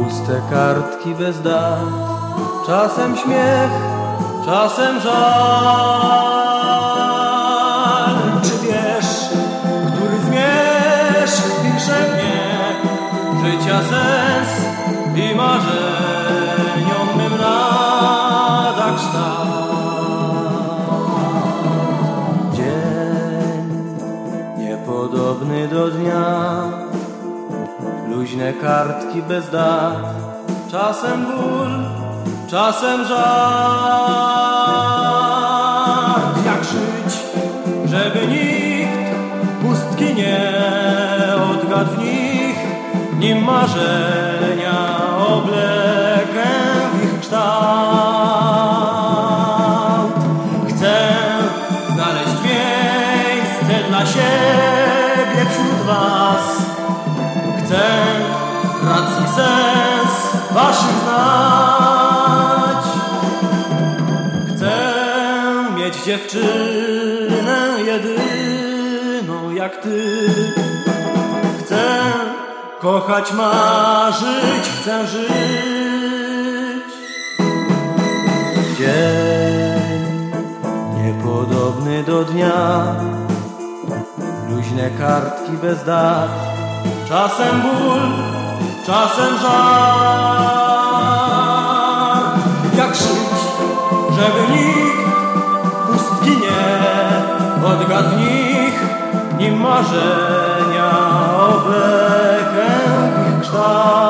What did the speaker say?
Puste kartki bez dat, czasem śmiech, czasem żal. Czy wiesz, który zmierzch pisze mnie życia sens i marzeniom mym nada kształt? Dzień niepodobny do dnia, luźne kartki bez dat, czasem ból, czasem żart. Jak żyć, żeby nikt pustki nie odgadł w nich, nim marzenia oblekę w ich kształt. Chcę znaleźć miejsce dla siebie wśród was. Chcę racji sens waszych znać. Chcę mieć dziewczynę jedyną jak ty. Chcę kochać, marzyć, chcę żyć. Dzień niepodobny do dnia, luźne kartki bez dat, czasem ból, czasem żart. Jak żyć, żeby nikt pustki nie odgadł w nich, nim marzenia oblekę w ich kształt.